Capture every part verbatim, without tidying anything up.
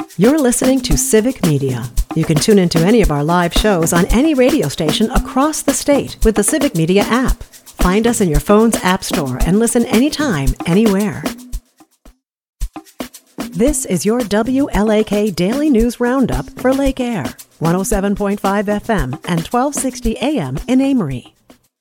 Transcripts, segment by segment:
You're listening to Civic Media. You can tune into any of our live shows on any radio station across the state with the Civic Media app. Find us in your phone's app store and listen anytime, anywhere. This is your W L A K Daily News Roundup for Lake Air, one oh seven point five F M and twelve sixty A M in Amory.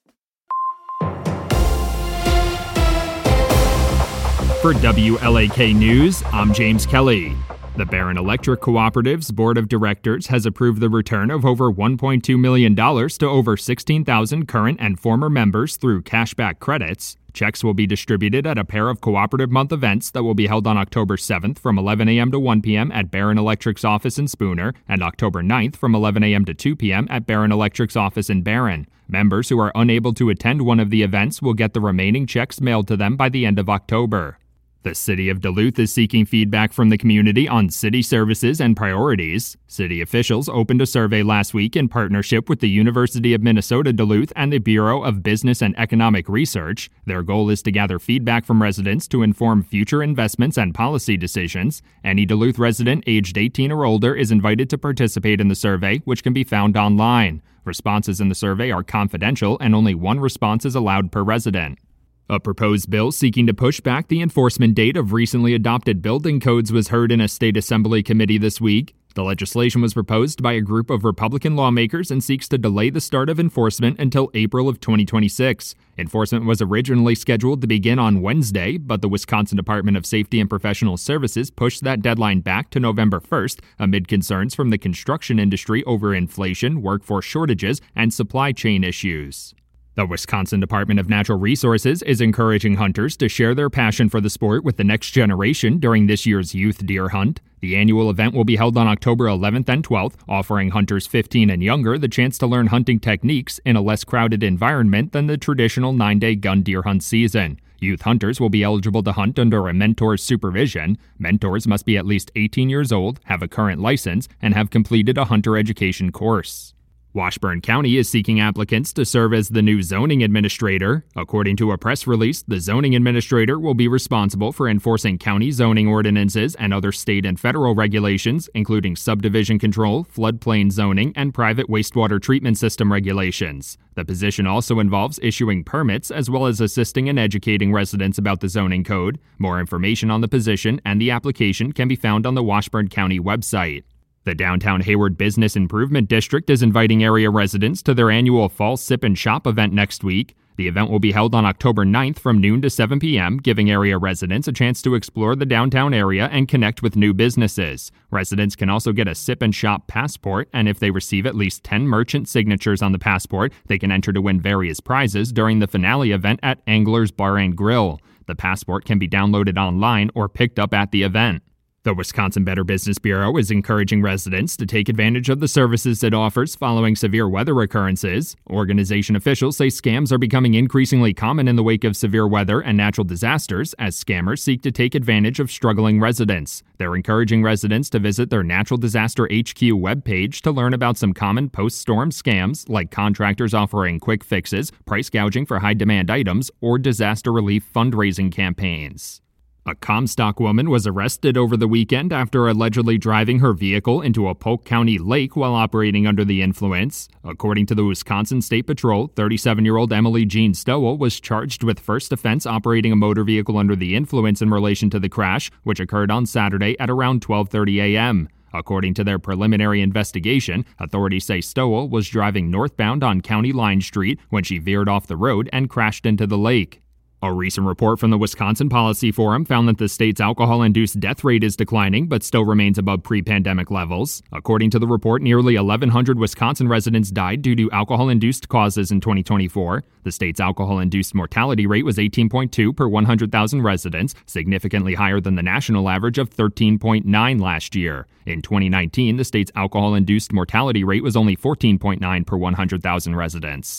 For W L A K News, I'm James Kelly. The Barron Electric Cooperative's Board of Directors has approved the return of over one point two million dollars to over sixteen thousand current and former members through cashback credits. Checks will be distributed at a pair of Cooperative Month events that will be held on October seventh from eleven a.m. to one p.m. at Barron Electric's office in Spooner and October ninth from eleven a.m. to two p.m. at Barron Electric's office in Barron. Members who are unable to attend one of the events will get the remaining checks mailed to them by the end of October. The City of Duluth is seeking feedback from the community on city services and priorities. City officials opened a survey last week in partnership with the University of Minnesota Duluth and the Bureau of Business and Economic Research. Their goal is to gather feedback from residents to inform future investments and policy decisions. Any Duluth resident aged eighteen or older is invited to participate in the survey, which can be found online. Responses in the survey are confidential, and only one response is allowed per resident. A proposed bill seeking to push back the enforcement date of recently adopted building codes was heard in a state assembly committee this week. The legislation was proposed by a group of Republican lawmakers and seeks to delay the start of enforcement until April of twenty twenty-six. Enforcement was originally scheduled to begin on Wednesday, but the Wisconsin Department of Safety and Professional Services pushed that deadline back to November first amid concerns from the construction industry over inflation, workforce shortages, and supply chain issues. The Wisconsin Department of Natural Resources is encouraging hunters to share their passion for the sport with the next generation during this year's youth deer hunt. The annual event will be held on October eleventh and twelfth, offering hunters fifteen and younger the chance to learn hunting techniques in a less crowded environment than the traditional nine-day gun deer hunt season. Youth hunters will be eligible to hunt under a mentor's supervision. Mentors must be at least eighteen years old, have a current license, and have completed a hunter education course. Washburn County is seeking applicants to serve as the new zoning administrator. According to a press release, the zoning administrator will be responsible for enforcing county zoning ordinances and other state and federal regulations, including subdivision control, floodplain zoning, and private wastewater treatment system regulations. The position also involves issuing permits as well as assisting and educating residents about the zoning code. More information on the position and the application can be found on the Washburn County website. The Downtown Hayward Business Improvement District is inviting area residents to their annual Fall Sip and Shop event next week. The event will be held on October ninth from noon to seven p.m., giving area residents a chance to explore the downtown area and connect with new businesses. Residents can also get a Sip and Shop passport, and if they receive at least ten merchant signatures on the passport, they can enter to win various prizes during the finale event at Angler's Bar and Grill. The passport can be downloaded online or picked up at the event. The Wisconsin Better Business Bureau is encouraging residents to take advantage of the services it offers following severe weather occurrences. Organization officials say scams are becoming increasingly common in the wake of severe weather and natural disasters as scammers seek to take advantage of struggling residents. They're encouraging residents to visit their Natural Disaster H Q webpage to learn about some common post-storm scams like contractors offering quick fixes, price gouging for high-demand items, or disaster relief fundraising campaigns. A Comstock woman was arrested over the weekend after allegedly driving her vehicle into a Polk County lake while operating under the influence. According to the Wisconsin State Patrol, thirty-seven-year-old Emily Jean Stowell was charged with first offense operating a motor vehicle under the influence in relation to the crash, which occurred on Saturday at around twelve thirty a.m. According to their preliminary investigation, authorities say Stowell was driving northbound on County Line Street when she veered off the road and crashed into the lake. A recent report from the Wisconsin Policy Forum found that the state's alcohol-induced death rate is declining but still remains above pre-pandemic levels. According to the report, nearly eleven hundred Wisconsin residents died due to alcohol-induced causes in twenty twenty-four. The state's alcohol-induced mortality rate was eighteen point two per one hundred thousand residents, significantly higher than the national average of thirteen point nine last year. In twenty nineteen, the state's alcohol-induced mortality rate was only fourteen point nine per one hundred thousand residents.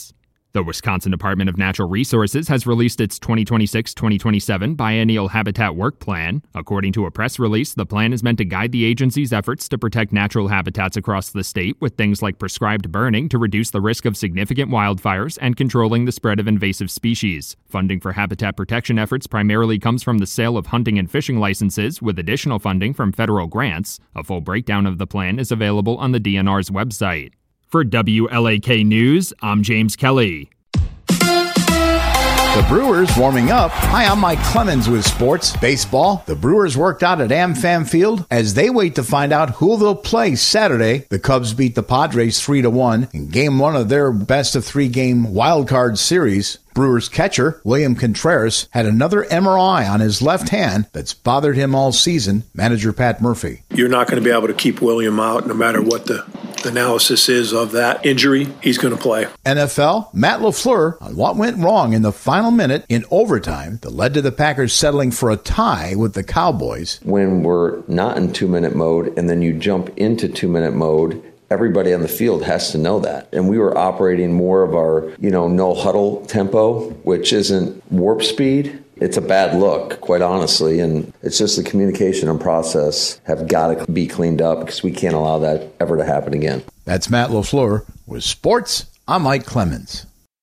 The Wisconsin Department of Natural Resources has released its twenty twenty-six twenty twenty-seven Biennial Habitat Work Plan. According to a press release, the plan is meant to guide the agency's efforts to protect natural habitats across the state with things like prescribed burning to reduce the risk of significant wildfires and controlling the spread of invasive species. Funding for habitat protection efforts primarily comes from the sale of hunting and fishing licenses, with additional funding from federal grants. A full breakdown of the plan is available on the D N R's website. For W L A K News, I'm James Kelly. The Brewers warming up. Hi, I'm Mike Clemens with sports. Baseball. The Brewers worked out at AmFam Field as they wait to find out who they'll play Saturday. The Cubs beat the Padres three to one in game one of their best of three game wild card series. Brewers catcher William Contreras had another M R I on his left hand that's bothered him all season. Manager Pat Murphy. You're not going to be able to keep William out no matter what the analysis is of that injury. He's going to play. N F L, Matt LaFleur on what went wrong in the final minute in overtime that led to the Packers settling for a tie with the Cowboys. When we're not in two-minute mode and then you jump into two-minute mode, everybody on the field has to know that. And we were operating more of our, you know, no huddle tempo, which isn't warp speed. It's a bad look, quite honestly, and it's just the communication and process have got to be cleaned up because we can't allow that ever to happen again. That's Matt LaFleur. With sports, I'm Mike Clemens.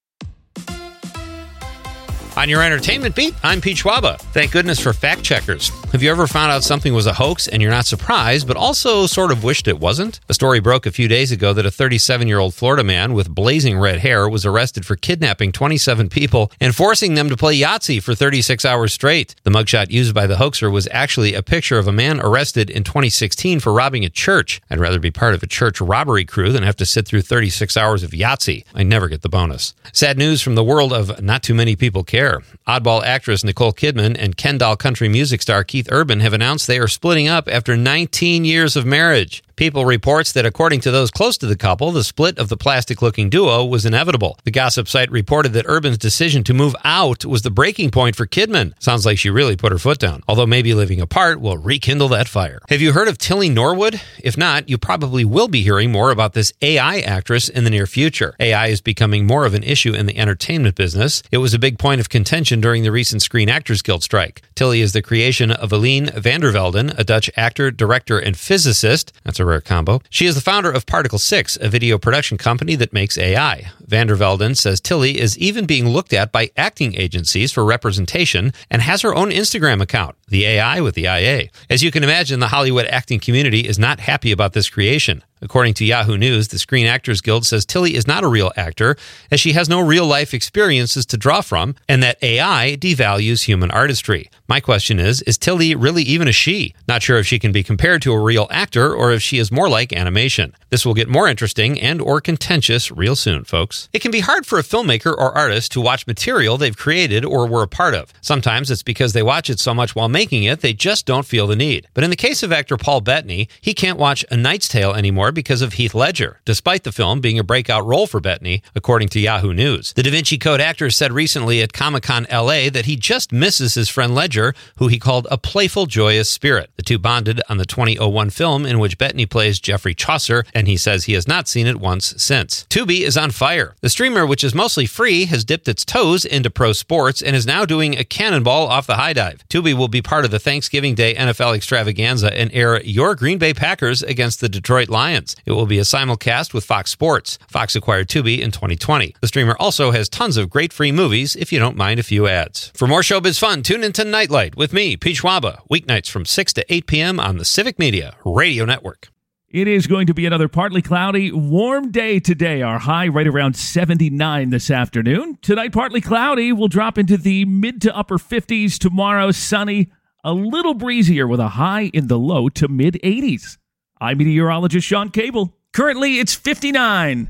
On your entertainment beat, I'm Pete Schwaba. Thank goodness for fact checkers. Have you ever found out something was a hoax and you're not surprised, but also sort of wished it wasn't? A story broke a few days ago that a thirty-seven-year-old Florida man with blazing red hair was arrested for kidnapping twenty-seven people and forcing them to play Yahtzee for thirty-six hours straight. The mugshot used by the hoaxer was actually a picture of a man arrested in twenty sixteen for robbing a church. I'd rather be part of a church robbery crew than have to sit through thirty-six hours of Yahtzee. I never get the bonus. Sad news from the world of not too many people care. Oddball actress Nicole Kidman and Ken doll country music star Keith Urban have announced they are splitting up after nineteen years of marriage. People reports that according to those close to the couple, the split of the plastic-looking duo was inevitable. The gossip site reported that Urban's decision to move out was the breaking point for Kidman. Sounds like she really put her foot down, although maybe living apart will rekindle that fire. Have you heard of Tilly Norwood? If not, you probably will be hearing more about this A I actress in the near future. A I is becoming more of an issue in the entertainment business. It was a big point of contention during the recent Screen Actors Guild strike. Tilly is the creation of Eline van der Velden, a Dutch actor, director, and physicist. That's a rare combo. She is the founder of Particle six, a video production company that makes A I. Van der Velden says Tilly is even being looked at by acting agencies for representation and has her own Instagram account, the A I with the I A. As you can imagine, the Hollywood acting community is not happy about this creation. According to Yahoo News, the Screen Actors Guild says Tilly is not a real actor, as she has no real-life experiences to draw from, and that A I devalues human artistry. My question is, is Tilly really even a she? Not sure if she can be compared to a real actor or if she is more like animation. This will get more interesting and or contentious real soon, folks. It can be hard for a filmmaker or artist to watch material they've created or were a part of. Sometimes it's because they watch it so much while making it, they just don't feel the need. But in the case of actor Paul Bettany, he can't watch A Knight's Tale anymore because of Heath Ledger, despite the film being a breakout role for Bettany, according to Yahoo News. The Da Vinci Code actor said recently at Comic-Con L A that he just misses his friend Ledger, who he called a playful, joyous spirit. The two bonded on the twenty oh one film in which Bettany plays Geoffrey Chaucer, and he says he has not seen it once since. Tubi is on fire. The streamer, which is mostly free, has dipped its toes into pro sports and is now doing a cannonball off the high dive. Tubi will be part of the Thanksgiving Day N F L extravaganza and air your Green Bay Packers against the Detroit Lions. It will be a simulcast with Fox Sports. Fox acquired Tubi in twenty twenty. The streamer also has tons of great free movies if you don't mind a few ads. For more showbiz fun, tune into Nightlight with me, Pete Schwaba, weeknights from six to eight p.m. on the Civic Media Radio Network. It is going to be another partly cloudy, warm day today. Our high right around seventy-nine this afternoon. Tonight, partly cloudy. We'll drop into the mid to upper fifties. Tomorrow, sunny, a little breezier with a high in the low to mid eighties. I'm meteorologist Sean Cable. Currently, it's fifty-nine.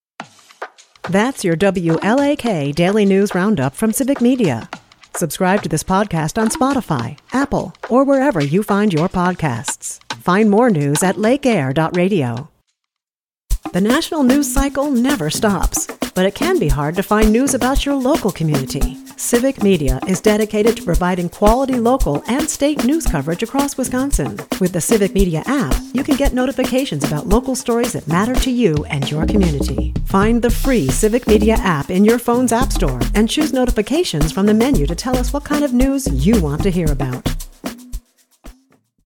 That's your W L A K Daily News Roundup from Civic Media. Subscribe to this podcast on Spotify, Apple, or wherever you find your podcasts. Find more news at lake air dot radio. The national news cycle never stops. but it can be hard to find news about your local community. Civic Media is dedicated to providing quality local and state news coverage across Wisconsin. With the Civic Media app, you can get notifications about local stories that matter to you and your community. Find the free Civic Media app in your phone's app store and choose notifications from the menu to tell us what kind of news you want to hear about.